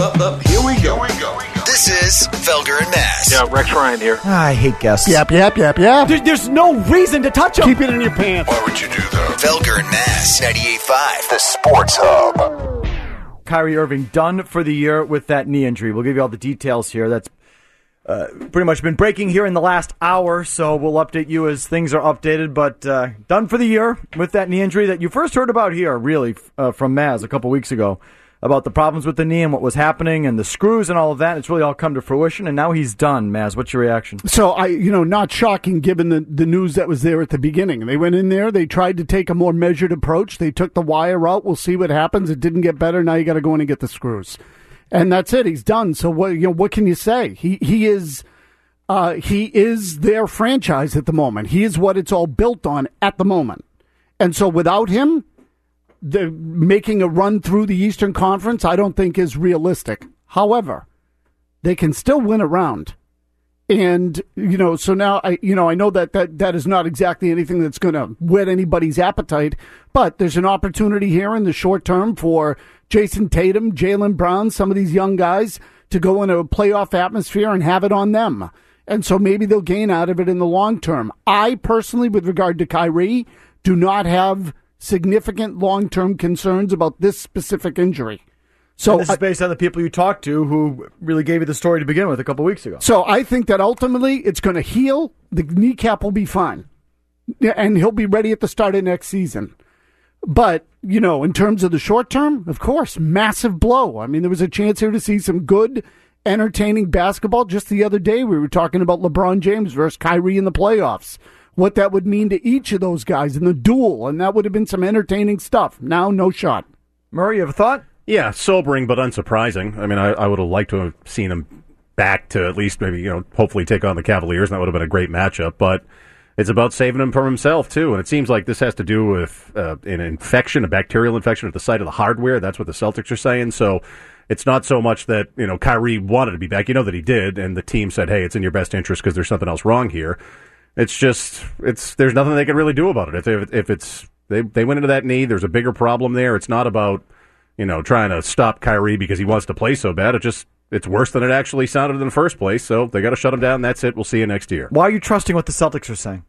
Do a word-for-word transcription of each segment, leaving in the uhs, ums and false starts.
up, up. Here we go. Here we go. This is Felger and Mass. Yeah, Rex Ryan here. I hate guests. Yep, yep, yep, yep. There, there's no reason to touch them. Keep it in your pants. Why would you do that? Felger and Mass, ninety-eight point five, the Sports Hub. Kyrie Irving done for the year with that knee injury. We'll give you all the details here. That's uh, pretty much been breaking here in the last hour, so we'll update you as things are updated. But uh, done for the year with that knee injury that you first heard about here, really, uh, from Maz a couple weeks ago, about the problems with the knee and what was happening and the screws and all of that. It's really all come to fruition, and now he's done. Maz, what's your reaction? So, I, you know, not shocking given the, the news that was there at the beginning. They went in there, they tried to take a more measured approach. They took the wire out. We'll see what happens. It didn't get better. Now you got to go in and get the screws. And that's it. He's done. So, what, you know, what can you say? He, he is... Uh, he is their franchise at the moment. He is what it's all built on at the moment. And so without him, the making a run through the Eastern Conference, I don't think is realistic. However, they can still win a round. And, you know, so now, I, you know, I know that that, that is not exactly anything that's going to whet anybody's appetite, but there's an opportunity here in the short term for Jason Tatum, Jaylen Brown, some of these young guys to go into a playoff atmosphere and have it on them. And so maybe they'll gain out of it in the long term. I personally, with regard to Kyrie, do not have significant long-term concerns about this specific injury. So and this is based on the people you talked to who really gave you the story to begin with a couple weeks ago. So I think that ultimately it's going to heal. The kneecap will be fine. And he'll be ready at the start of next season. But, you know, in terms of the short term, of course, massive blow. I mean, there was a chance here to see some good, entertaining basketball. Just the other day, we were talking about LeBron James versus Kyrie in the playoffs. What that would mean to each of those guys in the duel, and that would have been some entertaining stuff. Now, no shot. Murray, you have a thought? Yeah, sobering but unsurprising. I mean, I, I would have liked to have seen him back to at least maybe, you know, hopefully take on the Cavaliers, and that would have been a great matchup. But it's about saving him from himself, too. And it seems like this has to do with uh, an infection, a bacterial infection at the site of the hardware. That's what the Celtics are saying. So it's not so much that, you know, Kyrie wanted to be back. You know that he did, and the team said, hey, it's in your best interest because there's something else wrong here. It's just, it's there's nothing they can really do about it. If, if it's they they went into that knee, there's a bigger problem there. It's not about, you know, trying to stop Kyrie because he wants to play so bad. It just it's worse than it actually sounded in the first place. So they got to shut him down. That's it. We'll see you next year. Why are you trusting what the Celtics are saying?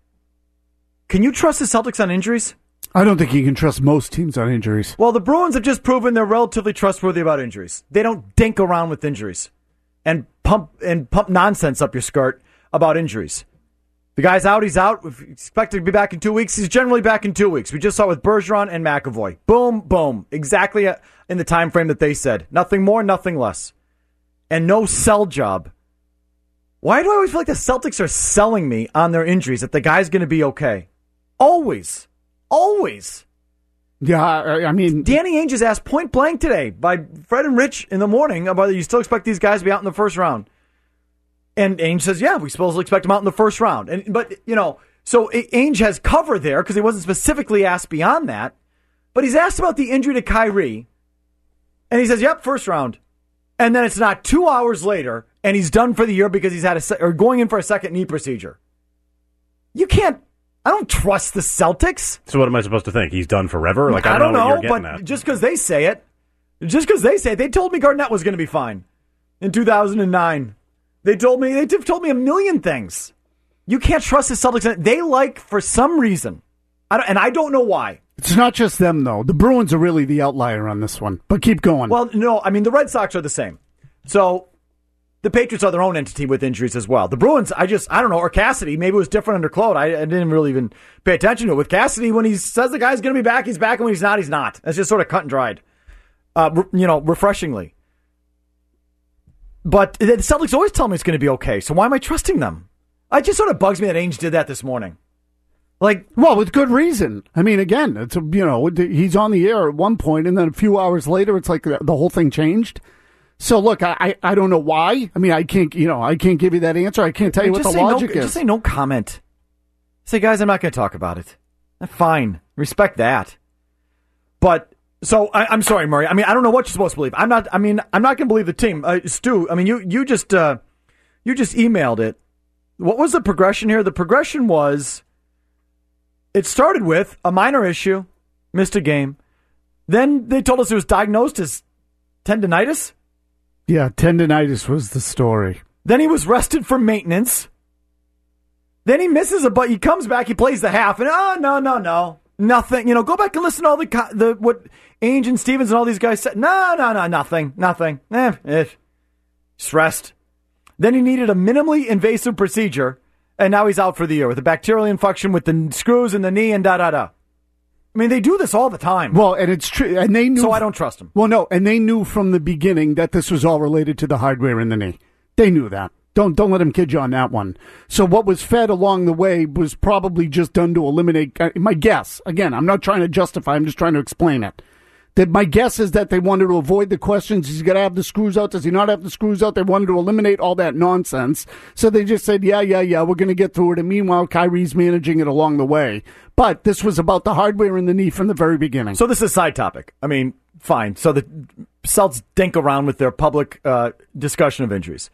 Can you trust the Celtics on injuries? I don't think you can trust most teams on injuries. Well, the Bruins have just proven they're relatively trustworthy about injuries. They don't dink around with injuries and pump and pump nonsense up your skirt about injuries. The guy's out, he's out. We expect to be back in two weeks. He's generally back in two weeks. We just saw it with Bergeron and McAvoy. Boom, boom. Exactly in the time frame that they said. Nothing more, nothing less. And no sell job. Why do I always feel like the Celtics are selling me on their injuries, that the guy's going to be okay? Always. Always. Yeah, I mean... Danny Ainge is asked point blank today by Fred and Rich in the morning about whether you still expect these guys to be out in the first round. And Ainge says, yeah, we supposedly expect him out in the first round. And But, you know, so Ainge has cover there because he wasn't specifically asked beyond that. But he's asked about the injury to Kyrie. And he says, yep, first round. And then it's not two hours later, and he's done for the year because he's had a se- or going in for a second knee procedure. You can't, I don't trust the Celtics. So what am I supposed to think? He's done forever? Like I I don't, don't know, know, what you're getting but at. just because they say it, just because they say it, they told me Garnett was going to be fine in two thousand nine. They told me, they've told me a million things. You can't trust the Celtics. They like, for some reason, I don't, and I don't know why. It's not just them, though. The Bruins are really the outlier on this one. But keep going. Well, no, I mean, the Red Sox are the same. So the Patriots are their own entity with injuries as well. The Bruins, I just, I don't know, or Cassidy, maybe it was different under Claude. I, I didn't really even pay attention to it. With Cassidy, when he says the guy's going to be back, he's back, and when he's not, he's not. That's just sort of cut and dried, uh, re- you know, refreshingly. But the Celtics always tell me it's going to be okay, so why am I trusting them? It just sort of bugs me that Ainge did that this morning. Like, well, with good reason. I mean, again, it's a, you know, he's on the air at one point, and then a few hours later, it's like the, the whole thing changed. So, look, I, I I don't know why. I mean, I can't, you know, I can't give you that answer. I can't tell you what the logic no, is. Just say no comment. Say, guys, I'm not going to talk about it. Fine, respect that. But. So, I, I'm sorry, Murray. I mean, I don't know what you're supposed to believe. I'm not, I mean, I'm not going to believe the team. Uh, Stu, I mean, you, you just, uh, you just emailed it. What was the progression here? The progression was, it started with a minor issue, missed a game. Then they told us it was diagnosed as tendonitis. Yeah, tendonitis was the story. Then he was rested for maintenance. Then he misses a but he comes back, he plays the half, and oh no, no, no. Nothing. You know, go back and listen to all the the what Ainge and Stevens and all these guys said. No, no, no, nothing. Nothing. Eh, eh. Just rest. Then he needed a minimally invasive procedure, and now he's out for the year with a bacterial infection with the screws in the knee and da da da. I mean, they do this all the time. Well, and it's true. And they knew. So I don't trust them. Well, no, and they knew from the beginning that this was all related to the hardware in the knee. They knew that. Don't don't let him kid you on that one. So what was fed along the way was probably just done to eliminate. Uh, my guess, again, I'm not trying to justify. I'm just trying to explain it. That my guess is that they wanted to avoid the questions. He's got to have the screws out. Does he not have the screws out? They wanted to eliminate all that nonsense. So they just said, yeah, yeah, yeah, we're going to get through it. And meanwhile, Kyrie's managing it along the way. But this was about the hardware in the knee from the very beginning. So this is a side topic. I mean, fine. So the Celts dink around with their public uh, discussion of injuries.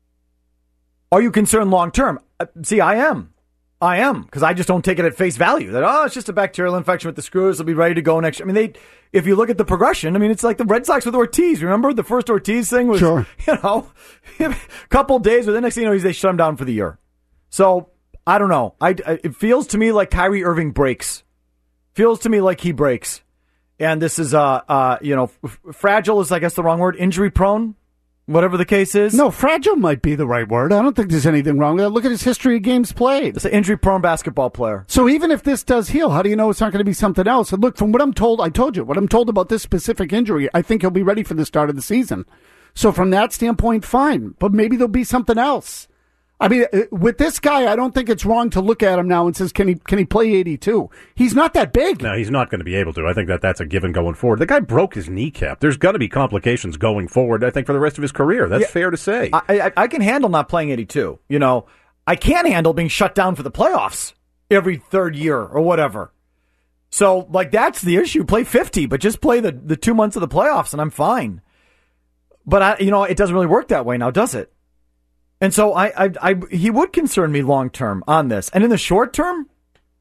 Are you concerned long term? Uh, see, I am. I am, because I just don't take it at face value. That, oh, it's just a bacterial infection with the screws. They'll be ready to go next year. I mean, they. If you look at the progression, I mean, it's like the Red Sox with Ortiz. Remember the first Ortiz thing was, sure. you know, a couple days, but the next thing you know, they shut him down for the year. So, I don't know. I, I, it feels to me like Kyrie Irving breaks. Feels to me like he breaks. And this is, uh, uh, you know, f- fragile is, I guess, the wrong word. Injury prone. Whatever the case is. No, fragile might be the right word. I don't think there's anything wrong with that. Look at his history of games played. It's an injury-prone basketball player. So even if this does heal, how do you know it's not going to be something else? And look, from what I'm told, I told you, what I'm told about this specific injury, I think he'll be ready for the start of the season. So from that standpoint, fine. But maybe there'll be something else. I mean, with this guy, I don't think it's wrong to look at him now and says, can he can he play eighty-two? He's not that big. No, he's not going to be able to. I think that that's a given going forward. The guy broke his kneecap. There's going to be complications going forward, I think, for the rest of his career. That's yeah, fair to say. I, I, I can handle not playing eighty-two. You know, I can't handle being shut down for the playoffs every third year or whatever. So, like, that's the issue. Play fifty, but just play the, the two months of the playoffs, and I'm fine. But, I, you know, it doesn't really work that way now, does it? And so I, I, I, he would concern me long term on this, and in the short term,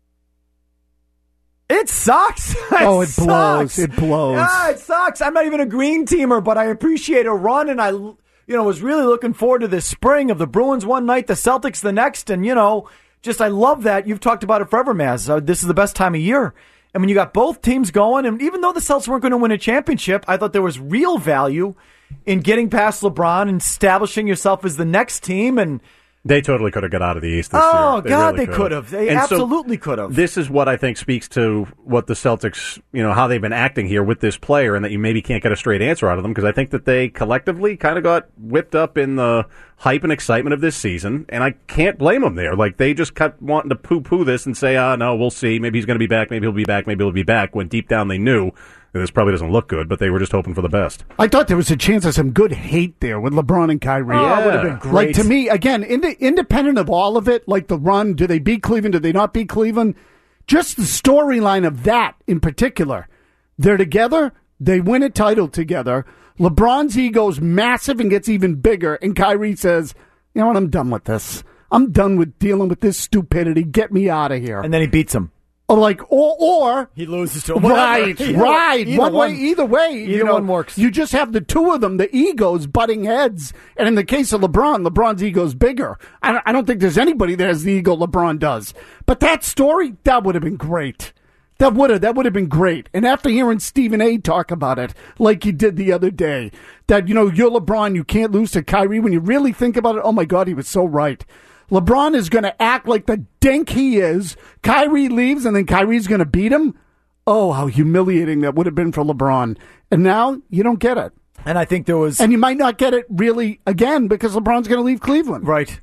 it sucks. It oh, it sucks. blows! It blows. Yeah, it sucks. I'm not even a green teamer, but I appreciate a run, and I, you know, was really looking forward to this spring of the Bruins one night, the Celtics the next, and you know, just I love that. You've talked about it forever, Maz. Uh, this is the best time of year, and when you got both teams going, and even though the Celtics weren't going to win a championship, I thought there was real value in getting past LeBron and establishing yourself as the next team. And they totally could have got out of the East this oh, year. Oh, God, really they could have. They and absolutely so could have. This is what I think speaks to what the Celtics, you know, how they've been acting here with this player, and that you maybe can't get a straight answer out of them, because I think that they collectively kind of got whipped up in the hype and excitement of this season, and I can't blame them there. Like, they just kept wanting to poo-poo this and say, ah, oh, no, we'll see. Maybe he's going to be back. Maybe he'll be back. Maybe he'll be back, when deep down they knew this probably doesn't look good, but they were just hoping for the best. I thought there was a chance of some good hate there with LeBron and Kyrie. Oh, yeah. It would have been great. Like, to me, again, ind- independent of all of it, like the run, do they beat Cleveland, do they not beat Cleveland? Just the storyline of that in particular. They're together, they win a title together. LeBron's ego's massive and gets even bigger, and Kyrie says, you know what, I'm done with this. I'm done with dealing with this stupidity. Get me out of here. And then he beats him. Or like, or, or he loses to him. Right, either, right. Either one one, way, either way. Either you know, one works. You just have the two of them, the egos butting heads. And in the case of LeBron, LeBron's ego's bigger. I don't, I don't think there's anybody that has the ego LeBron does. But that story, that would have been great. That would have, that would have been great. And after hearing Stephen A. talk about it, like he did the other day, that, you know, you're LeBron, you can't lose to Kyrie. When you really think about it, oh my God, he was so right. LeBron is going to act like the dink he is. Kyrie leaves, and then Kyrie's going to beat him. Oh, how humiliating that would have been for LeBron. And now you don't get it. And I think there was... And you might not get it really again because LeBron's going to leave Cleveland. Right.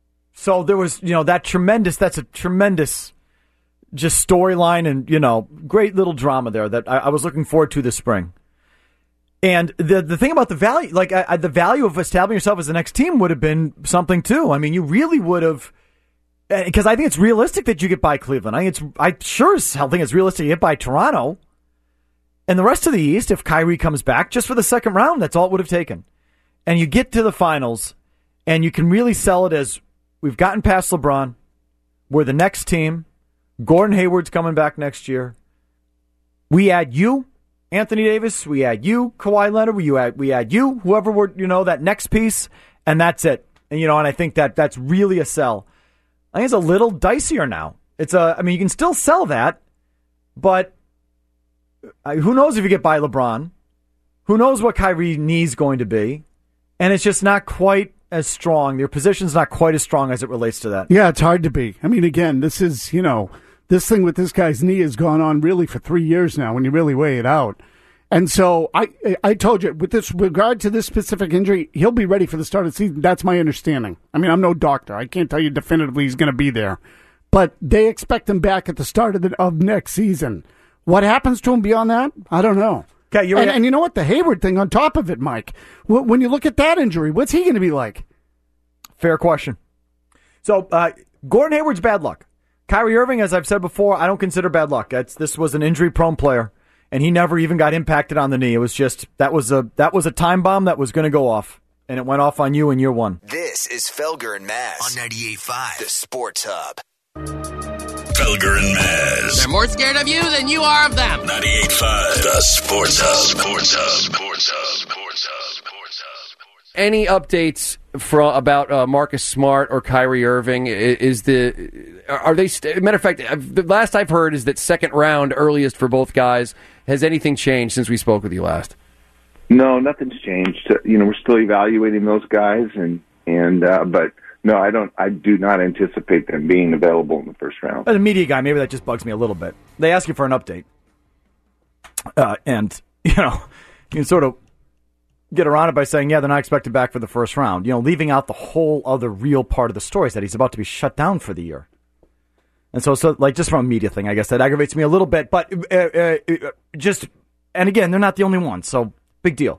So there was, you know, that tremendous, that's a tremendous just storyline and, you know, great little drama there that I, I was looking forward to this spring. And the the thing about the value, like I, I, the value of establishing yourself as the next team would have been something too. I mean, you really would have, because I think it's realistic that you get by Cleveland. I think it's, I sure as hell think it's realistic you get by Toronto. And the rest of the East, if Kyrie comes back just for the second round, that's all it would have taken. And you get to the finals, and you can really sell it as we've gotten past LeBron, we're the next team. Gordon Hayward's coming back next year. We add you. Anthony Davis, we add you. Kawhi Leonard, we add, we add you. Whoever we're, you know, that next piece, and that's it. And, you know, and I think that that's really a sell. I think it's a little dicier now. It's a, I mean, you can still sell that, but uh, who knows if you get by LeBron? Who knows what Kyrie's knee's going to be? And it's just not quite as strong. Their position's not quite as strong as it relates to that. Yeah, it's hard to be. I mean, again, this is, you know, this thing with this guy's knee has gone on really for three years now when you really weigh it out. And so I I told you, with this regard to this specific injury, he'll be ready for the start of the season. That's my understanding. I mean, I'm no doctor. I can't tell you definitively he's going to be there. But they expect him back at the start of, the, of next season. What happens to him beyond that? I don't know. Okay, you're and, and you know what? The Hayward thing on top of it, Mike. When you look at that injury, what's he going to be like? Fair question. So, uh, Gordon Hayward's bad luck. Kyrie Irving, as I've said before, I don't consider bad luck. That's, this was an injury-prone player. And he never even got impacted on the knee. It was just, that was a that was a time bomb that was going to go off. And it went off on you in year one. This is Felger and Mazz on ninety-eight point five, the Sports Hub. Felger and Mazz. They're more scared of you than you are of them. ninety-eight point five, the Sports Hub. Sports Hub. Sports Hub. Sports Hub. Sports Hub. Any updates from about uh, Marcus Smart or Kyrie Irving? Is the are they? St- matter of fact, the last I've heard is that second round earliest for both guys. Has anything changed since we spoke with you last? No, nothing's changed. You know, we're still evaluating those guys, and and uh, but no, I don't. I do not anticipate them being available in the first round. As a media guy, maybe that just bugs me a little bit. They ask you for an update, uh, and you know, you can sort of get around it by saying, yeah, they're not expected back for the first round. You know, leaving out the whole other real part of the story is that he's about to be shut down for the year. And so, so like, just from a media thing, I guess that aggravates me a little bit. But uh, uh, just, and again, they're not the only ones, so big deal.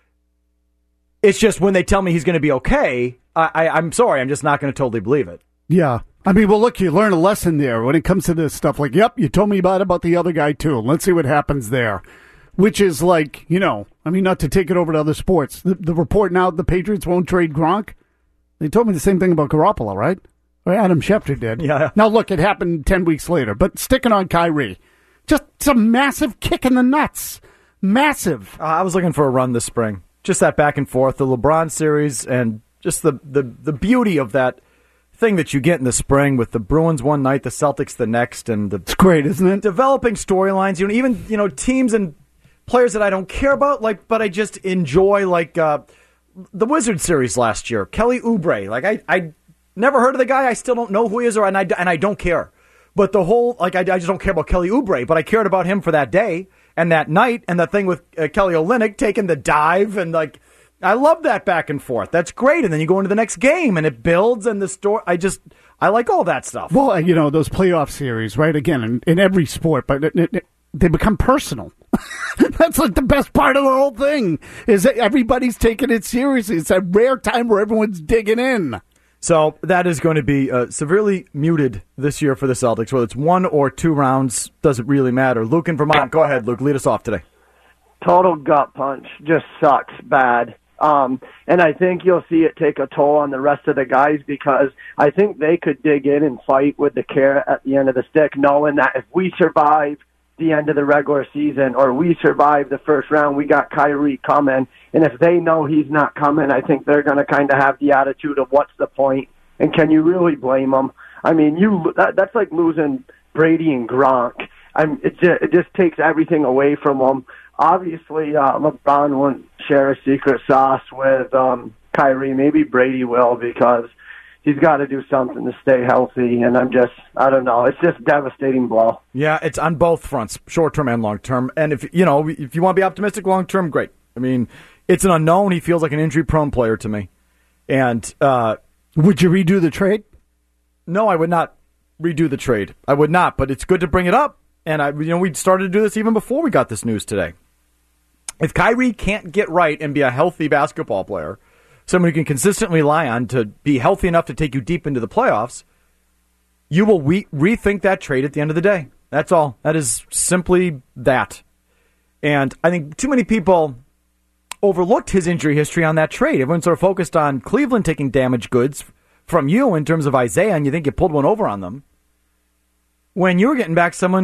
It's just when they tell me he's going to be okay, I, I, I'm sorry, I'm just not going to totally believe it. Yeah. I mean, well, look, you learn a lesson there when it comes to this stuff. Like, yep, you told me about about the other guy, too. Let's see what happens there. Which is like, you know, I mean, not to take it over to other sports. The, the report now, the Patriots won't trade Gronk. They told me the same thing about Garoppolo, right? Or Adam Schefter did. Yeah. Now, look, it happened ten weeks later. But sticking on Kyrie, just some massive kick in the nuts. Massive. Uh, I was looking for a run this spring. Just that back and forth, the LeBron series, and just the, the, the beauty of that thing that you get in the spring with the Bruins one night, the Celtics the next, and the it's great, isn't it? Developing storylines, you know, even you know teams and players that I don't care about, like, but I just enjoy, like uh, the Wizard series last year. Kelly Oubre, like I, I never heard of the guy. I still don't know who he is, or and I and I don't care. But the whole, like, I, I just don't care about Kelly Oubre, but I cared about him for that day and that night, and the thing with uh, Kelly Olynyk taking the dive, and like, I love that back and forth. That's great. And then you go into the next game, and it builds, and the story. I just, I like all that stuff. Well, you know, those playoff series, right? Again, in, in every sport, but it, it, they become personal. That's like the best part of the whole thing, is that everybody's taking it seriously. It's a rare time where everyone's digging in. So that is going to be uh, severely muted this year for the Celtics. Whether it's one or two rounds, doesn't really matter. Luke in Vermont, go ahead, Luke. Lead us off today. Total gut punch. Just sucks bad. Um, and I think you'll see it take a toll on the rest of the guys, because I think they could dig in and fight with the carrot at the end of the stick, knowing that if we survive the end of the regular season or we survive the first round, we got Kyrie coming. And if they know he's not coming, I think they're going to kind of have the attitude of what's the point, and can you really blame them? I mean, you that, that's like losing Brady and Gronk. I'm, it, just, it just takes everything away from them. Obviously, uh, LeBron won't share a secret sauce with um, Kyrie. Maybe Brady will, because he's got to do something to stay healthy. And I'm just, I don't know. It's just a devastating blow. Yeah, it's on both fronts, short term and long term. And if you know, if you want to be optimistic long term, great. I mean, it's an unknown. He feels like an injury prone player to me. And uh, would you redo the trade? No, I would not redo the trade. I would not. But it's good to bring it up. And I, you know, we started to do this even before we got this news today. If Kyrie can't get right and be a healthy basketball player, someone you can consistently rely on to be healthy enough to take you deep into the playoffs, you will re- rethink that trade at the end of the day. That's all. That is simply that. And I think too many people overlooked his injury history on that trade. Everyone's sort of focused on Cleveland taking damaged goods from you in terms of Isaiah, and you think you pulled one over on them, when you were getting back someone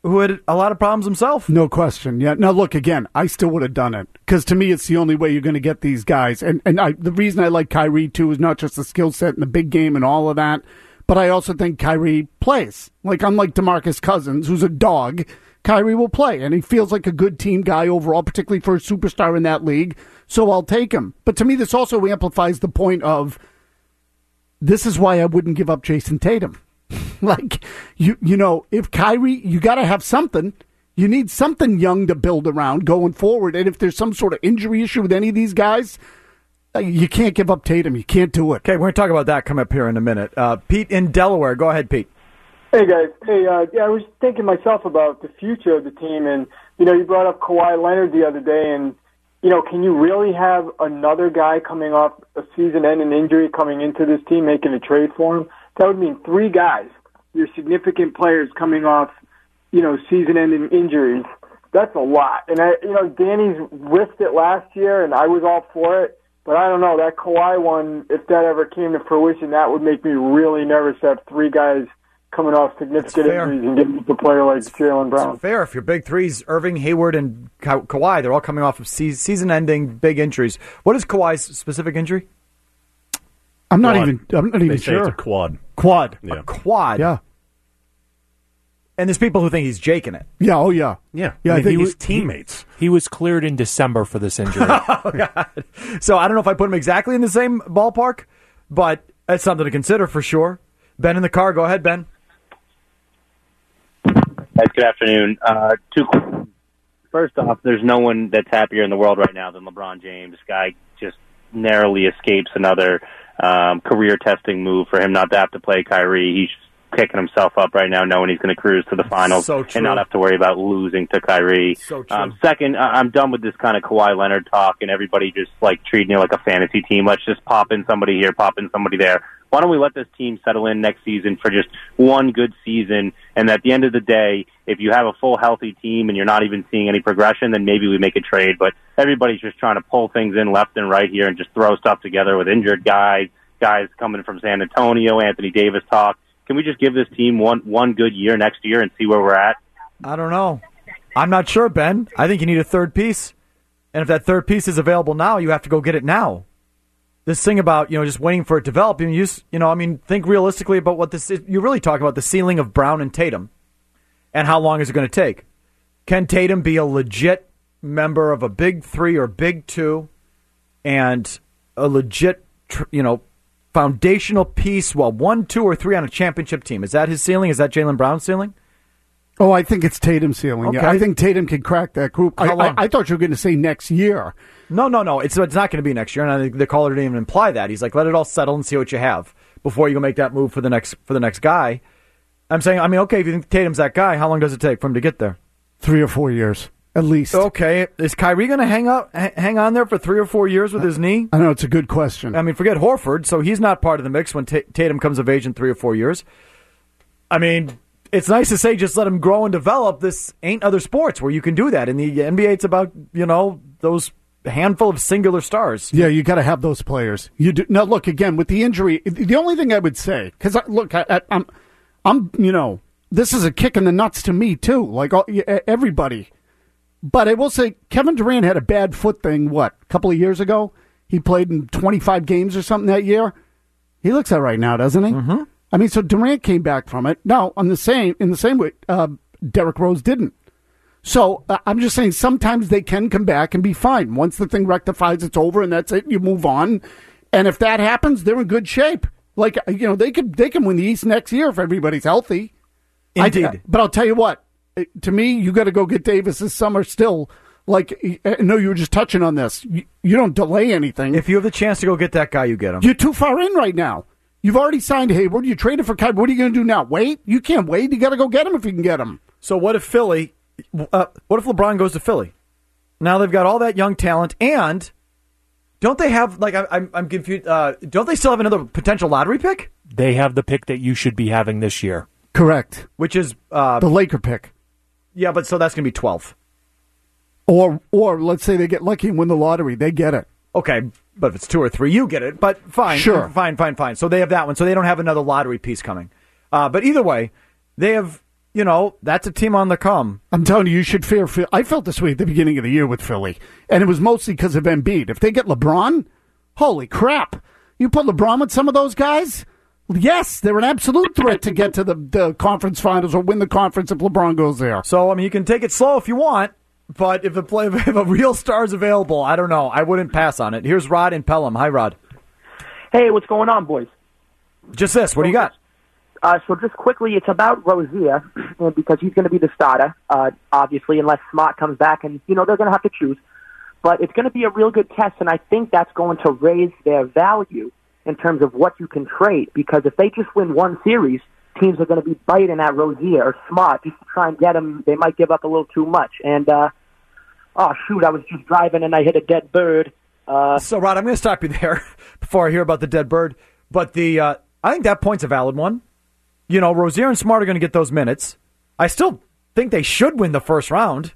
who had a lot of problems himself. No question. Yeah. Now, look, again, I still would have done it because to me, it's the only way you're going to get these guys. And and I, the reason I like Kyrie, too, is not just the skill set and the big game and all of that, but I also think Kyrie plays. Like, unlike DeMarcus Cousins, who's a dog, Kyrie will play. And he feels like a good team guy overall, particularly for a superstar in that league. So I'll take him. But to me, this also amplifies the point of this is why I wouldn't give up Jason Tatum. Like, you you know, if Kyrie, you got to have something. You need something young to build around going forward. And if there's some sort of injury issue with any of these guys, uh, you can't give up Tatum. You can't do it. Okay, we're going to talk about that come up here in a minute. Uh, Pete in Delaware. Go ahead, Pete. Hey, guys. Hey, uh, yeah, I was thinking myself about the future of the team. And, you know, you brought up Kawhi Leonard the other day. And, you know, can you really have another guy coming off a season-ending injury coming into this team, making a trade for him? That would mean three guys, your significant players coming off, you know, season-ending injuries. That's a lot. And, I, you know, Danny's risked it last year, and I was all for it. But I don't know, that Kawhi one, if that ever came to fruition, that would make me really nervous to have three guys coming off significant injuries and getting to a player like Jaylen Brown. It's fair. If your big threes, Irving, Hayward, and Ka- Kawhi, they're all coming off of se- season-ending big injuries. What is Kawhi's specific injury? I'm not Quad. even. I'm not even They say sure. it's a quad. Quad. Yeah. A quad. Yeah. And there's people who think he's jaking it. Yeah. Oh, yeah. Yeah. Yeah. I I mean, think he we- was teammates. He was cleared in December for this injury. Oh, God. So I don't know if I put him exactly in the same ballpark, but that's something to consider for sure. Ben in the car. Go ahead, Ben. Guys, good afternoon. Uh, two questions. First off, there's no one that's happier in the world right now than LeBron James. Guy just narrowly escapes another um, career-testing move for him not to have to play Kyrie. He's kicking himself up right now knowing he's going to cruise to the finals So true. and not have to worry about losing to Kyrie. So true. Um, second, I- I'm done with this kind of Kawhi Leonard talk and everybody just like treating it like a fantasy team. Let's just pop in somebody here, pop in somebody there. Why don't we let this team settle in next season for just one good season? And at the end of the day, if you have a full healthy team and you're not even seeing any progression, then maybe we make a trade. But everybody's just trying to pull things in left and right here and just throw stuff together with injured guys, guys coming from San Antonio, Anthony Davis talk. Can we just give this team one one good year next year and see where we're at? I don't know. I'm not sure, Ben. I think you need a third piece. And if that third piece is available now, you have to go get it now. This thing about, you know, just waiting for it to develop, you, you, you know, I mean, think realistically about what this is. You really talk about the ceiling of Brown and Tatum and how long is it going to take. Can Tatum be a legit member of a big three or big two and a legit, you know, foundational piece, well, one, two, or three on a championship team? Is that his ceiling? Is that Jaylen Brown's ceiling? Oh, I think it's Tatum's ceiling. Okay. Yeah, I think Tatum can crack that group. I, How long? I, I thought you were going to say next year. No, no, no. It's it's not going to be next year, and I think the caller didn't even imply that. He's like, let it all settle and see what you have before you go make that move for the next for the next guy. I'm saying, I mean, okay, if you think Tatum's that guy, how long does it take for him to get there? Three or four years, at least. Okay, is Kyrie going to hang up, h- hang on there for three or four years with his knee? I know it's a good question. I mean, forget Horford, so he's not part of the mix when T- Tatum comes of age in three or four years. I mean, it's nice to say just let him grow and develop. This ain't other sports where you can do that. In the N B A, it's about, you know, those handful of singular stars. Yeah, you got to have those players. You do now. Look again with the injury. The only thing I would say, because look, I, I, I'm, I'm, you know, this is a kick in the nuts to me too. Like all, everybody, but I will say Kevin Durant had a bad foot thing. What, a couple of years ago? He played in twenty-five games or something that year. He looks all right now, doesn't he? Mm-hmm. I mean, so Durant came back from it. Now, on the same in the same way, uh, Derrick Rose didn't. So uh, I'm just saying sometimes they can come back and be fine. Once the thing rectifies, it's over and that's it. You move on. And if that happens, they're in good shape. Like, you know, they could they can win the East next year if everybody's healthy. Indeed. I, but I'll tell you what, to me, you got to go get Davis this summer still. Like, I know you were just touching on this. You, you don't delay anything. If you have the chance to go get that guy, you get him. You're too far in right now. You've already signed Hayward. You traded for Kyrie. What are you going to do now? Wait? You can't wait. You got to go get him if you can get him. So what if Philly, uh, what if LeBron goes to Philly? Now they've got all that young talent, and don't they have, like, I, I'm, I'm confused, uh, don't they still have another potential lottery pick? They have the pick that you should be having this year. Correct. Which is... Uh, the Laker pick. Yeah, but so that's going to be twelve. Or, or let's say they get lucky and win the lottery. They get it. Okay, but if it's two or three, you get it. But fine, Sure. fine, fine, fine. So they have that one. So they don't have another lottery piece coming. Uh, but either way, they have you know, that's a team on the come. I'm telling you, you should fear Philly. I felt this way at the beginning of the year with Philly, and it was mostly because of Embiid. If they get LeBron, holy crap. You put LeBron with some of those guys, yes, they're an absolute threat to get to the, the conference finals or win the conference if LeBron goes there. So, I mean, you can take it slow if you want, but if a, play, if a real star is available, I don't know. I wouldn't pass on it. Here's Rod in Pelham. Hi, Rod. Hey, what's going on, boys? Just this. What do you got? Uh, so just quickly, it's about Rozier, and because he's going to be the starter, uh, obviously, unless Smart comes back, and, you know, they're going to have to choose. But it's going to be a real good test, and I think that's going to raise their value in terms of what you can trade, because if they just win one series, teams are going to be biting at Rozier or Smart just to try and get him. They might give up a little too much. And, uh, oh, shoot, I was just driving, and I hit a dead bird. Uh, so, Rod, I'm going to stop you there before I hear about the dead bird. But the uh, I think that point's a valid one. You know, Rozier and Smart are going to get those minutes. I still think they should win the first round.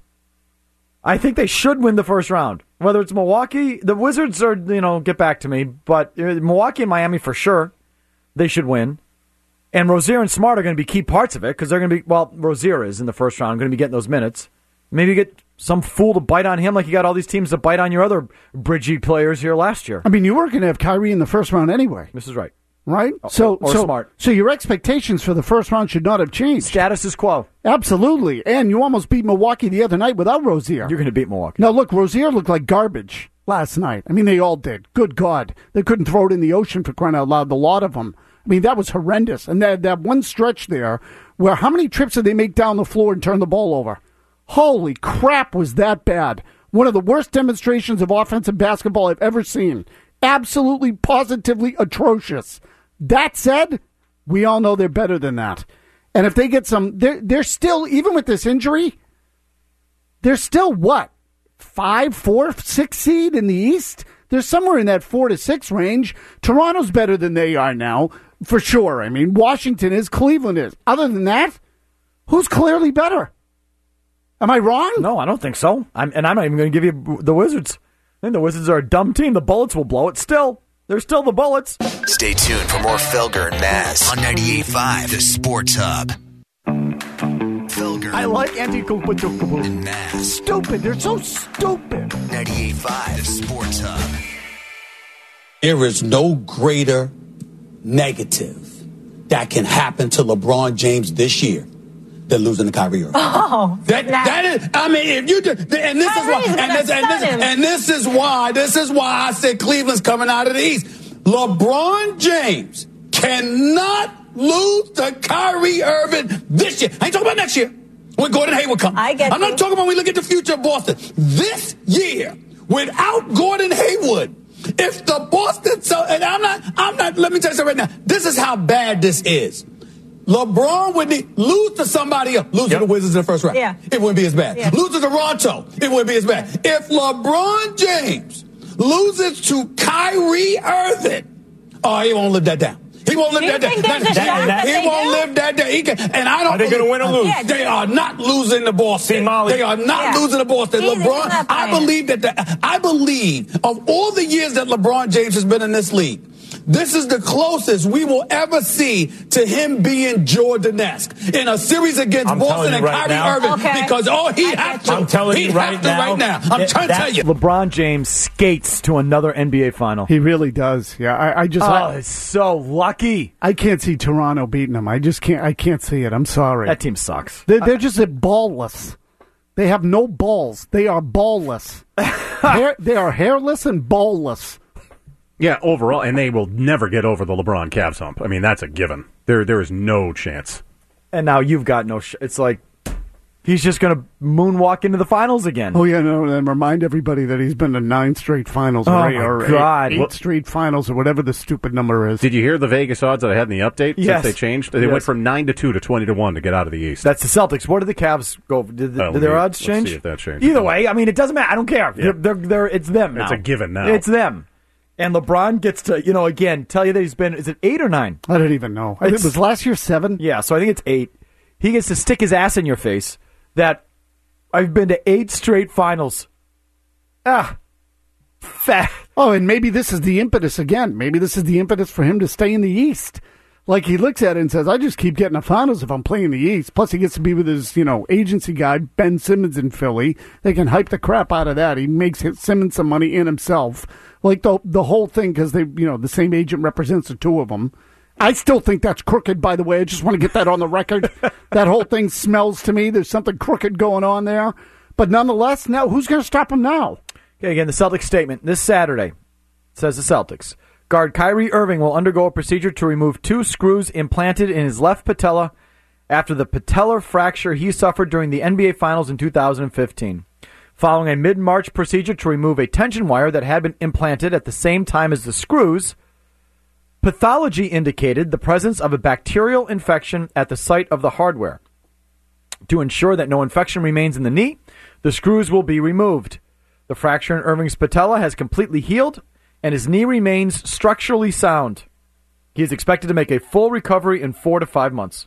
I think they should win the first round. Whether it's Milwaukee, the Wizards are, you know, get back to me. But Milwaukee and Miami for sure, they should win. And Rozier and Smart are going to be key parts of it because they're going to be, well, Rozier is in the first round, going to be getting those minutes. Maybe you get some fool to bite on him like you got all these teams to bite on your other bridgy players here last year. I mean, you were going to have Kyrie in the first round anyway. This is right. Right? Or, so, or so, Smart. So your expectations for the first round should not have changed. Status is quo. Absolutely. And you almost beat Milwaukee the other night without Rozier. You're going to beat Milwaukee. Now, look, Rozier looked like garbage last night. I mean, they all did. Good God. They couldn't throw it in the ocean for crying out loud, the lot of them. I mean, that was horrendous. And that, that one stretch there where how many trips did they make down the floor and turn the ball over? Holy crap, was that bad. One of the worst demonstrations of offensive basketball I've ever seen. Absolutely, positively atrocious. That said, we all know they're better than that. And if they get some, they're, they're still, even with this injury, they're still what? Five, four, six seed in the East? They're somewhere in that four to six range. Toronto's better than they are now, for sure. I mean, Washington is, Cleveland is. Other than that, who's clearly better? Am I wrong? No, I don't think so. I'm, and I'm not even going to give you the Wizards. I think the Wizards are a dumb team. The Bullets will blow it still. They're still the Bullets. Stay tuned for more Felger and Mass on ninety-eight point five, the Sports Hub. Felger. I like anti-Kukutukubu. And Mass. Stupid. They're so stupid. ninety-eight point five, the Sports Hub. There is no greater negative that can happen to LeBron James this year than losing to Kyrie Irving. Oh, that nah. that is. I mean, if you do, and this Kyrie's is why, and this, and this, him. and this is why, this is why I said Cleveland's coming out of the East. LeBron James cannot lose to Kyrie Irving this year. I ain't talking about next year when Gordon Hayward comes. I get I'm you. not talking about when we look at the future of Boston. This year, without Gordon Hayward, if the Boston, so, and I'm not, I'm not. Let me tell you something right now. This is how bad this is. LeBron would need, lose to somebody else. Lose yep. to the Wizards in the first round. Yeah. It wouldn't be as bad. Yeah. Lose to Toronto. It wouldn't be as bad. If LeBron James loses to Kyrie Irving, oh, he won't live that down. He won't live Do you that think down. there's a That- shot that he they won't do? live that down. He can, and I don't. Are they going to win or lose? Yeah, They are not losing to Boston. See, Molly. They are not Yeah. losing to Boston. He's- he's LeBron, not I playing. believe that. The, I believe of all the years that LeBron James has been in this league, this is the closest we will ever see to him being Jordan-esque in a series against I'm Boston telling you and right Kyrie now. Irving Okay. because oh, he I has get to. you. I'm telling he you right has to now. right now. I'm That- trying to that- tell you. LeBron James skates to another N B A final. He really does. Yeah, I, I just, Oh, I, it's so lucky. I can't see Toronto beating them. I just can't. I can't see it. I'm sorry. That team sucks. They're, they're just ballless. They have no balls. They are ballless. Hair, they are hairless and ballless. Yeah, overall, and they will never get over the LeBron Cavs hump. I mean, that's a given. There, there is no chance. And now you've got no sh- It's like he's just going to moonwalk into the finals again. Oh yeah, no. And remind everybody that he's been to nine straight finals. Oh, or, my or God. eight, eight What- straight finals, or whatever the stupid number is. Did you hear the Vegas odds that I had in the update Yes. since they changed? They Yes. went from nine to two to twenty to one to get out of the East. That's the Celtics. What did the Cavs go? Did, the, Uh, did their let me- odds let's change? see if that changed. Either way, I mean, it doesn't matter. I don't care. Yeah. They're, they're, they're, it's them now. It's a given now. It's them. And LeBron gets to, you know, again, tell you that he's been, is it eight or nine? I don't even know. I think It's- it was last year seven. Yeah, so I think it's eight. He gets to stick his ass in your face that I've been to eight straight finals. Ah, fat. Oh, and maybe this is the impetus again. Maybe this is the impetus for him to stay in the East. Like, he looks at it and says, I just keep getting the finals if I'm playing the East. Plus, he gets to be with his, you know, agency guy, Ben Simmons in Philly. They can hype the crap out of that. He makes Simmons some money in himself. Like, the the whole thing, because they, you know, the same agent represents the two of them. I still think that's crooked, by the way. I just want to get that on the record. That whole thing smells to me. There's something crooked going on there. But nonetheless, now, who's going to stop him now? Okay, again, the Celtics statement this Saturday says the Celtics. Guard Kyrie Irving will undergo a procedure to remove two screws implanted in his left patella after the patellar fracture he suffered during the N B A Finals in two thousand fifteen. Following a mid-March procedure to remove a tension wire that had been implanted at the same time as the screws, pathology indicated the presence of a bacterial infection at the site of the hardware. To ensure that no infection remains in the knee, the screws will be removed. The fracture in Irving's patella has completely healed, and his knee remains structurally sound. He is expected to make a full recovery in four to five months.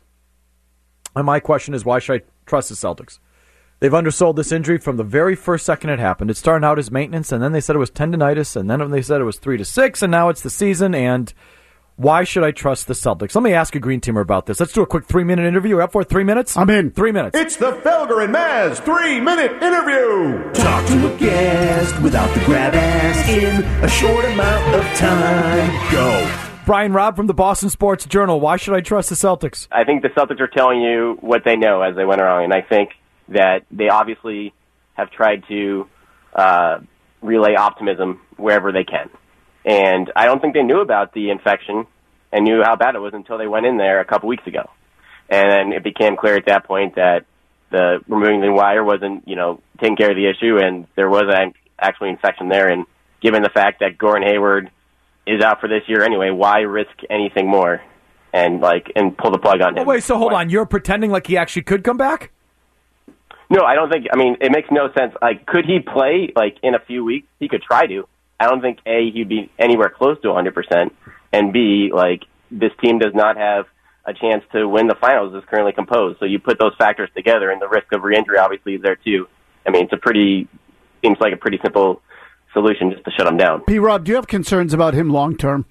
And my question is, why should I trust the Celtics? They've undersold this injury from the very first second it happened. It started out as maintenance, and then they said it was tendonitis, and then they said it was three to six, and now it's the season, and why should I trust the Celtics? Let me ask a Green Teamer about this. Let's do a quick three-minute interview. We're up for three minutes? I'm in. Three minutes. It's the Felger and Maz three-minute interview. Talk to a guest without the grab ass in a short amount of time. Go. Brian Robb from the Boston Sports Journal. Why should I trust the Celtics? I think the Celtics are telling you what they know as they went around, and I think that they obviously have tried to uh, relay optimism wherever they can. And I don't think they knew about the infection and knew how bad it was until they went in there a couple weeks ago. And then it became clear at that point that the removing the wire wasn't, you know, taking care of the issue, and there was an actual infection there. And given the fact that Gordon Hayward is out for this year anyway, why risk anything more and like and pull the plug on him? Oh, wait, so hold on. You're pretending like he actually could come back? No, I don't think. I mean, it makes no sense. Like, could he play like in a few weeks? He could try to. I don't think, A, he'd be anywhere close to one hundred percent, and B, like, this team does not have a chance to win the finals as currently composed. So you put those factors together, and the risk of re-injury obviously is there too. I mean, it's a pretty, seems like a pretty simple solution just to shut him down. P-Rob, do you have concerns about him long-term?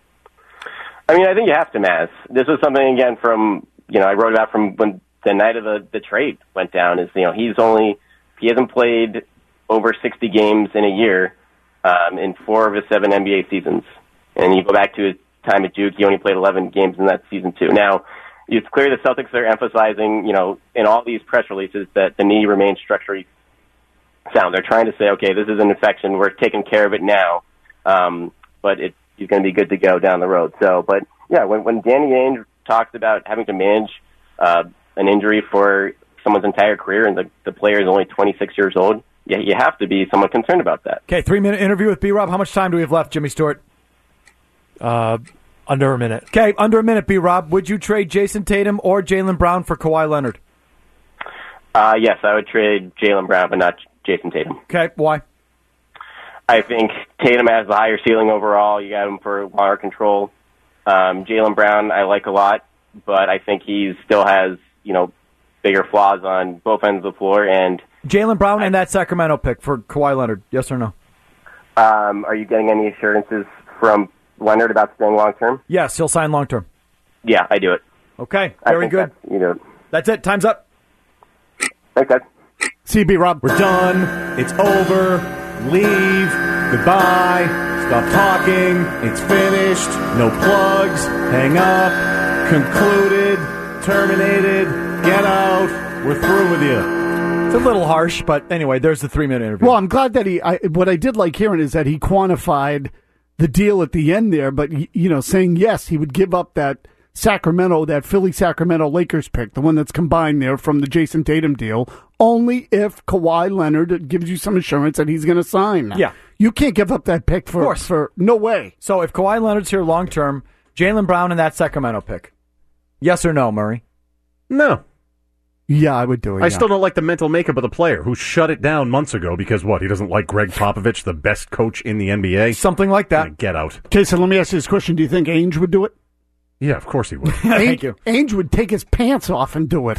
I mean, I think you have to, Maz. This was something, again, from, you know, I wrote about from when the night of the, the trade went down, is, you know, he's only, he hasn't played over sixty games in a year, Um, in four of his seven N B A seasons. And you go back to his time at Duke, he only played eleven games in that season too. Now, it's clear the Celtics are emphasizing, you know, in all these press releases that the knee remains structurally sound. They're trying to say, okay, this is an infection, we're taking care of it now, um, but it, he's going to be good to go down the road. So, but yeah, when, when Danny Ainge talks about having to manage uh, an injury for someone's entire career and the, the player is only twenty-six years old, yeah, you have to be somewhat concerned about that. Okay, three-minute interview with B-Rob. How much time do we have left, Jimmy Stewart? Uh, under a minute. Okay, under a minute, B-Rob. Would you trade Jason Tatum or Jaylen Brown for Kawhi Leonard? Uh, yes, I would trade Jaylen Brown, but not Jason Tatum. Okay, why? I think Tatum has the higher ceiling overall. You got him for water control. Um, Jaylen Brown I like a lot, but I think he still has, you know, bigger flaws on both ends of the floor, and Jaylen Brown and that Sacramento pick for Kawhi Leonard, yes or no? Um, are you getting any assurances from Leonard about staying long-term? Yes, he'll sign long-term. Yeah, I do it. Okay, very good. That's, you know, that's it. Time's up. Thanks, guys. C B Rob. We're done. It's over. Leave. Goodbye. Stop talking. It's finished. No plugs. Hang up. Concluded. Terminated. Get out. We're through with you. It's a little harsh, but anyway, there's the three-minute interview. Well, I'm glad that he, I, what I did like hearing is that he quantified the deal at the end there, but, you know, saying yes, he would give up that Sacramento, that Philly-Sacramento Lakers pick, the one that's combined there from the Jason Tatum deal, only if Kawhi Leonard gives you some assurance that he's going to sign. Yeah. You can't give up that pick for, of course. for no way. So if Kawhi Leonard's here long-term, Jaylen Brown and that Sacramento pick, yes or no, Murray? No. Yeah, I would do it. I yeah. still don't like the mental makeup of the player who shut it down months ago because, what, he doesn't like Greg Popovich, the best coach in the N B A? Something like that. Get out. Okay, so let me ask you this question. Do you think Ainge would do it? Yeah, of course he would. Thank you. Ainge would take his pants off and do it.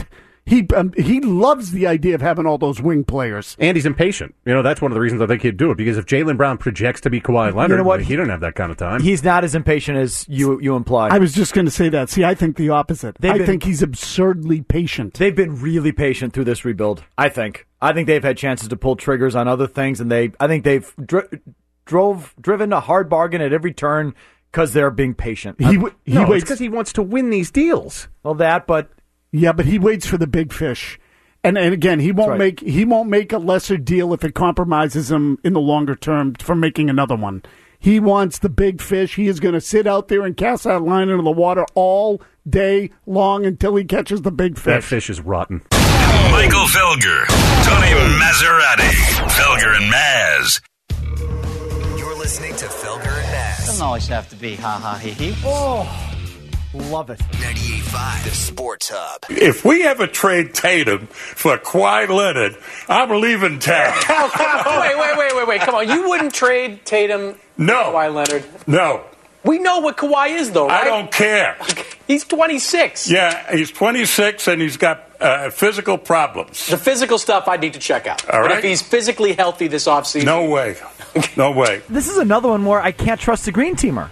He um, he loves the idea of having all those wing players. And he's impatient. You know, that's one of the reasons I think he'd do it, because if Jaylen Brown projects to be Kawhi Leonard, You know what? he didn't have that kind of time. He's not as impatient as you you imply. I was just going to say that. See, I think the opposite. They've I been- think he's absurdly patient. They've been really patient through this rebuild, I think. I think they've had chances to pull triggers on other things, and they I think they've dri- drove driven a hard bargain at every turn because they're being patient. He w- he no, waits because he wants to win these deals. Well, that, but yeah, but he waits for the big fish. And and again, he won't right. make he won't make a lesser deal if it compromises him in the longer term from making another one. He wants the big fish. He is going to sit out there and cast that line into the water all day long until he catches the big fish. That fish is rotten. Michael Felger, Tony Maserati, Felger and Maz. You're listening to Felger and Maz. Doesn't always have to be ha ha he he. Oh, love it. ninety-eight point five, the Sports Hub. If we ever trade Tatum for Kawhi Leonard, I'm leaving town. wait, wait, wait, wait, wait. Come on. You wouldn't trade Tatum No. for Kawhi Leonard? No. We know what Kawhi is, though, right? I don't care. He's twenty-six. Yeah, he's twenty-six and he's got uh, physical problems. The physical stuff I need to check out. All But right. if he's physically healthy this offseason. No way. No way. This is another one where I can't trust the green teamer.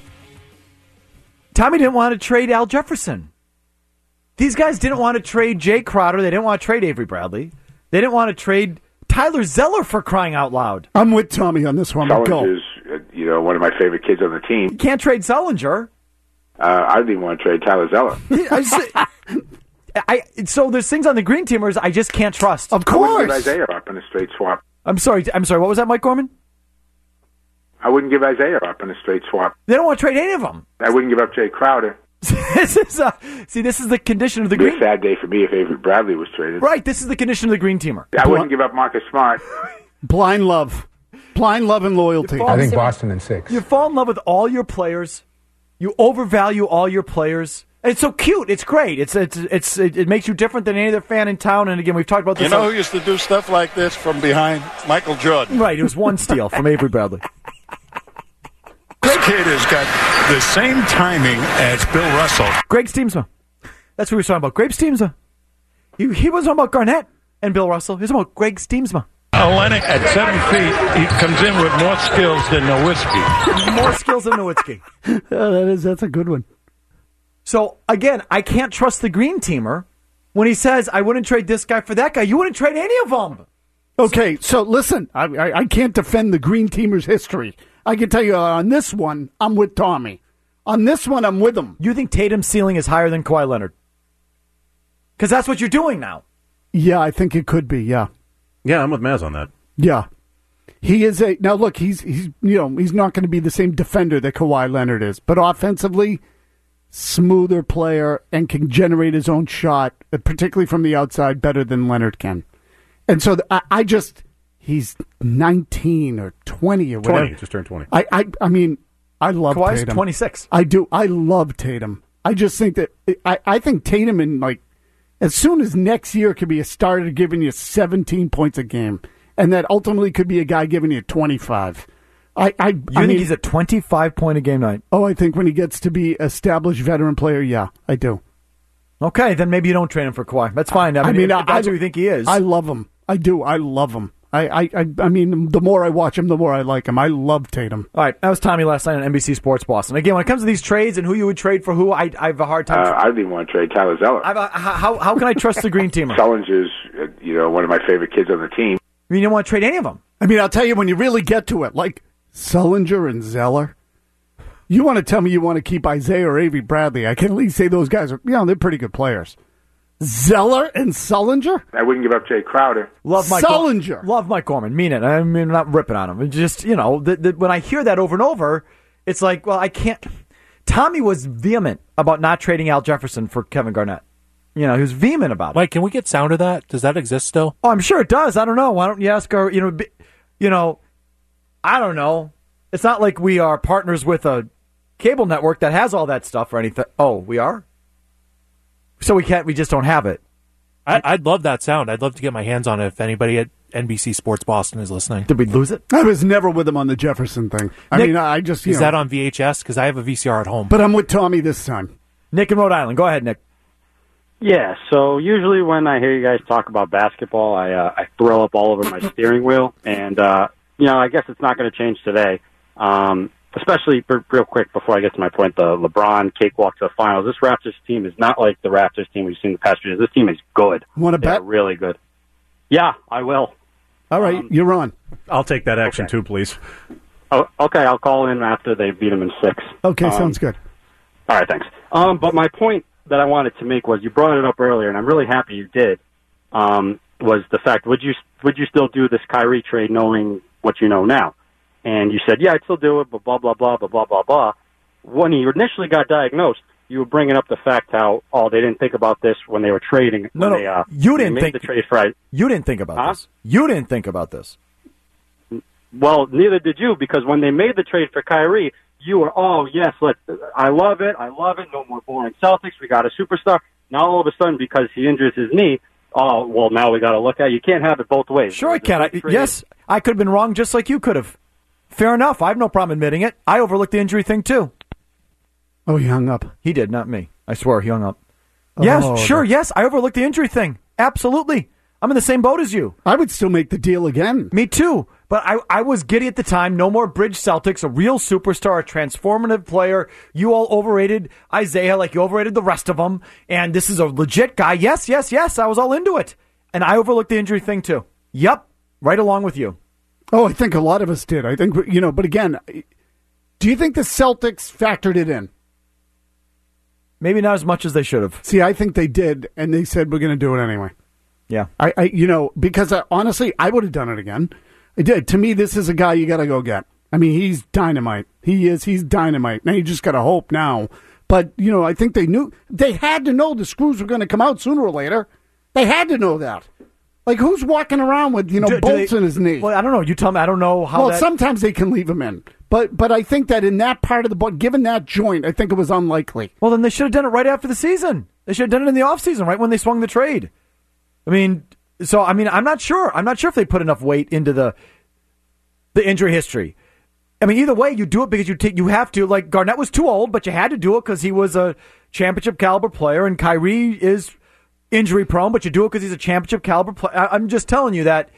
Tommy didn't want to trade Al Jefferson. These guys didn't want to trade Jay Crowder. They didn't want to trade Avery Bradley. They didn't want to trade Tyler Zeller, for crying out loud. I'm with Tommy on this one. But go. Sullinger's, uh, you know, one of my favorite kids on the team. You can't trade Sullinger. Uh, I didn't want to trade Tyler Zeller. I, say- I so there's things on the green teamers I just can't trust. Of I wouldn't give Isaiah up in a straight swap. I'm sorry. I'm sorry. What was that, Mike Gorman? I wouldn't give Isaiah up in a straight swap. They don't want to trade any of them. I wouldn't give up Jay Crowder. this is a, see, this is the condition of the It'd be green. a sad day for me if Avery Bradley was traded. Right. This is the condition of the green teamer. I wouldn't give up Marcus Smart. Blind love. Blind love and loyalty. I think Boston in six. You fall in love with all your players. You overvalue all your players. And it's so cute. It's great. It's it's it's it, it makes you different than any other fan in town. And again, we've talked about this. You know who used to do stuff like this from behind? Michael Jordan. Right. It was one steal from Avery Bradley. This kid has got the same timing as Bill Russell. Greg Steamsma. That's what we were talking about. Greg Steamsma. He, he wasn't talking about Garnett and Bill Russell. He was talking about Greg Steamsma. Olenek at seven feet, he comes in with more skills than Nowitzki. More skills than Nowitzki. Oh, that is, that's a good one. So, again, I can't trust the green teamer when he says, I wouldn't trade this guy for that guy. You wouldn't trade any of them. Okay, so listen, I, I, I can't defend the green teamer's history. I can tell you uh, on this one, I'm with Tommy. On this one, I'm with him. You think Tatum's ceiling is higher than Kawhi Leonard? Because that's what you're doing now. Yeah, I think it could be, yeah. Yeah, I'm with Maz on that. Yeah. He is a now look, he's he's you know, he's not going to be the same defender that Kawhi Leonard is, but offensively smoother player and can generate his own shot, particularly from the outside, better than Leonard can. And so th- I, I just he's nineteen or twenty or whatever. twenty, just turned twenty. I I, I mean, I love Kawhi's Tatum. twenty-six. I do. I love Tatum. I just think that I, I think Tatum in like as soon as next year could be a starter giving you seventeen points a game, and that ultimately could be a guy giving you twenty-five. I, I, You I think mean, he's a twenty-five point a game night? Oh, I think when he gets to be established veteran player, yeah, I do. Okay, then maybe you don't trade him for Kawhi. That's fine. I mean, I mean, if, I, if that's I, who you think he is. I love him. I do. I love him. I, I, I, I mean, the more I watch him, the more I like him. I love Tatum. All right, that was Tommy last night on N B C Sports Boston. Again, when it comes to these trades and who you would trade for who, I, I have a hard time. Uh, I didn't want to trade Tyler Zeller. I've a, how how can I trust the green teamer? Sullinger's, uh, you know, one of my favorite kids on the team. You didn't want to trade any of them. I mean, I'll tell you when you really get to it, like Sullinger and Zeller. You want to tell me you want to keep Isaiah or Avery Bradley? I can at least say those guys are, you know, they're pretty good players. Zeller and Sullinger? I wouldn't give up Jay Crowder. Love Mike Sullinger. Love Mike Gorman. Mean it. I mean, I'm not ripping on him. It's just, you know, the, the, when I hear that over and over, it's like, well, I can't. Tommy was vehement about not trading Al Jefferson for Kevin Garnett. You know, he was vehement about it. Mike, can we get sound of that? Does that exist still? Oh, I'm sure it does. I don't know. Why don't you ask our, you know, be, you know, I don't know. It's not like we are partners with a cable network that has all that stuff or anything. Oh, we are? So we can't, we just don't have it. I, I'd love that sound. I'd love to get my hands on it if anybody at N B C Sports Boston is listening. Did we lose it? I was never with him on the Jefferson thing. I Nick, mean, I just, you Is know, that on V H S? Because I have a V C R at home. but I'm with Tommy this time. Nick in Rhode Island. Go ahead, Nick. Yeah, so usually when I hear you guys talk about basketball, I uh, I throw up all over my steering wheel, and uh, you know I guess it's not going to change today. Um, especially for, real quick before I get to my point, the LeBron cakewalk to the finals. This Raptors team is not like the Raptors team we've seen the past years. This team is good. Want to They're bet? really good. Yeah, I will. All right, Um, you're on. I'll take that action too, please. Oh, okay, I'll call in after they beat them in six. Okay, Um, sounds good. All right, thanks. Um, but my point that I wanted to make was you brought it up earlier, and I'm really happy you did. Um, was the fact would you would you still do this Kyrie trade knowing what you know now? And you said, yeah, I'd still do it, but blah blah blah blah blah blah blah. When he initially got diagnosed, you were bringing up the fact how oh they didn't think about this when they were trading. No, when no, they, uh, you when they didn't made think the trade for. You didn't think about Huh? this. You didn't think about this. Well, neither did you, because when they made the trade for Kyrie, you were, oh, yes, let I love it, I love it, no more boring Celtics, we got a superstar. Now all of a sudden, because he injures his knee, oh, well, now we got to look at it. You can't have it both ways. Sure I can. I, yes, I could have been wrong just like you could have. Fair enough. I have no problem admitting it. I overlooked the injury thing, too. Oh, he hung up. He did, not me. I swear he hung up. Oh, yes, sure, the- yes, I overlooked the injury thing. Absolutely. I'm in the same boat as you. I would still make the deal again. Me too. But I, I was giddy at the time. No more bridge Celtics, a real superstar, a transformative player. You all overrated Isaiah like you overrated the rest of them. And this is a legit guy. Yes, yes, yes. I was all into it. And I overlooked the injury thing too. Yep. Right along with you. Oh, I think a lot of us did. I think, you know, but again, do you think the Celtics factored it in? Maybe not as much as they should have. See, I think they did, and they said, we're going to do it anyway. Yeah. I, I you know, because I, honestly, I would have done it again. I did. To me, this is a guy you got to go get. I mean, he's dynamite. He is. He's dynamite. Now you just got to hope now. But, you know, I think they knew, they had to know the screws were going to come out sooner or later. They had to know that. Like, who's walking around with, you know, Do- do bolts they- in his knee? Well, I don't know. You tell me. I don't know how well, that... sometimes they can leave him in. But but I think that in that part of the boat, given that joint, I think it was unlikely. Well, then they should have done it right after the season. They should have done it in the offseason, right when they swung the trade. I mean, so, I mean, I'm not sure. I'm not sure if they put enough weight into the the injury history. I mean, either way, you do it because you take, you have to. Like, Garnett was too old, but you had to do it because he was a championship caliber player, and Kyrie is injury prone, but you do it because he's a championship caliber player. I- I'm just telling you that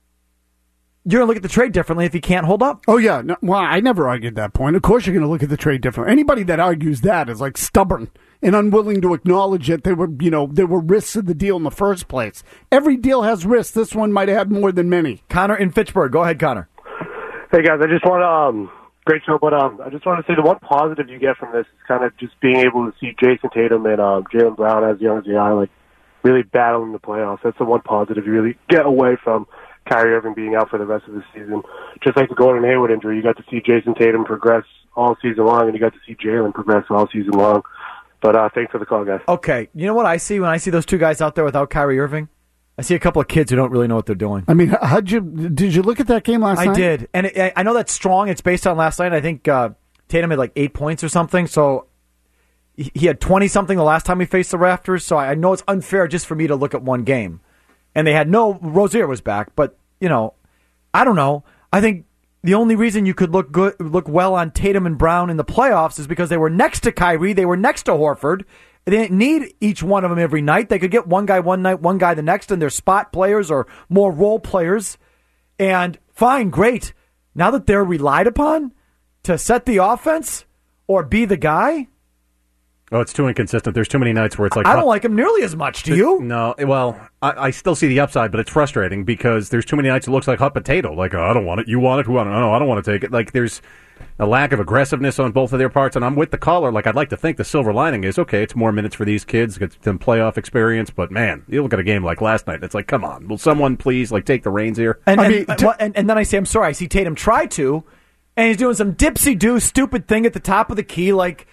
you're going to look at the trade differently if he can't hold up. Oh, yeah. No, well, I never argued that point. Of course you're going to look at the trade differently. Anybody that argues that is, like, stubborn and unwilling to acknowledge that there were, you know, there were risks of the deal in the first place. Every deal has risks. This one might have had more than many. Connor in Fitchburg. Go ahead, Connor. Hey guys, I just want to um, great show, but um, I just want to say the one positive you get from this is kind of just being able to see Jason Tatum and um, Jaylen Brown as young as they are, like really battling the playoffs. That's the one positive you really get away from Kyrie Irving being out for the rest of the season. Just like the Gordon Hayward injury, you got to see Jason Tatum progress all season long, and you got to see Jaylen progress all season long. But uh, thanks for the call, guys. Okay, you know what I see when I see those two guys out there without Kyrie Irving? I see a couple of kids who don't really know what they're doing. I mean, how'd you did you look at that game last I night? did, and it, I know that's strong. It's based on last night. I think uh, Tatum had like eight points or something. So he he had twenty something the last time he faced the Raptors. So I know it's unfair just for me to look at one game. And they had no Rozier was back, but you know, I don't know. I think the only reason you could look good, look well on Tatum and Brown in the playoffs is because they were next to Kyrie. They were next to Horford. They didn't need each one of them every night. They could get one guy one night, one guy the next, and they're spot players or more role players. And fine, great. Now that they're relied upon to set the offense or be the guy, Oh, it's too inconsistent. There's too many nights where it's like... I don't like him nearly as much. Do you? No. Well, I, I still see the upside, but it's frustrating because there's too many nights it looks like hot potato. Like, oh, I don't want it. You want it? Who want it? No, I don't want to take it. Like, there's a lack of aggressiveness on both of their parts, and I'm with the caller. Like, I'd like to think the silver lining is, okay, it's more minutes for these kids, get them playoff experience, but man, you look at a game like last night, it's like, come on, will someone please, like, take the reins here? And, I and, mean, well, and, and then I say, I'm sorry, I see Tatum try to, and he's doing some dipsy-do stupid thing at the top of the key, like,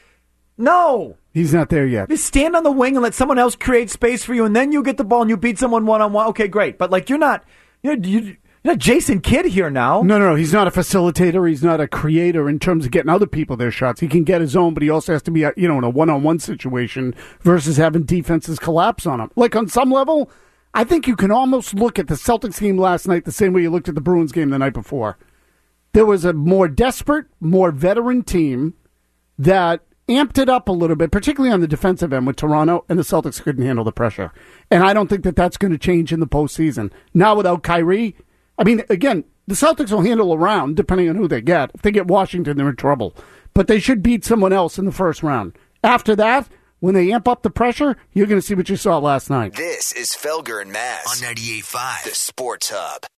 no. He's not there yet. Just stand on the wing and let someone else create space for you, and then you get the ball and you beat someone one-on-one. Okay, great. But, like, you're not, you're, you're not Jason Kidd here now. No, no, no. He's not a facilitator. He's not a creator in terms of getting other people their shots. He can get his own, but he also has to be, you know, in a one-on-one situation versus having defenses collapse on him. Like, on some level, I think you can almost look at the Celtics game last night the same way you looked at the Bruins game the night before. There was a more desperate, more veteran team that amped it up a little bit, particularly on the defensive end with Toronto, and the Celtics couldn't handle the pressure. And I don't think that that's going to change in the postseason. Now without Kyrie, I mean, again, the Celtics will handle a round depending on who they get. If they get Washington, they're in trouble. But they should beat someone else in the first round. After that, when they amp up the pressure, you're going to see what you saw last night. This is Felger and Maz on ninety-eight point five, the Sports Hub.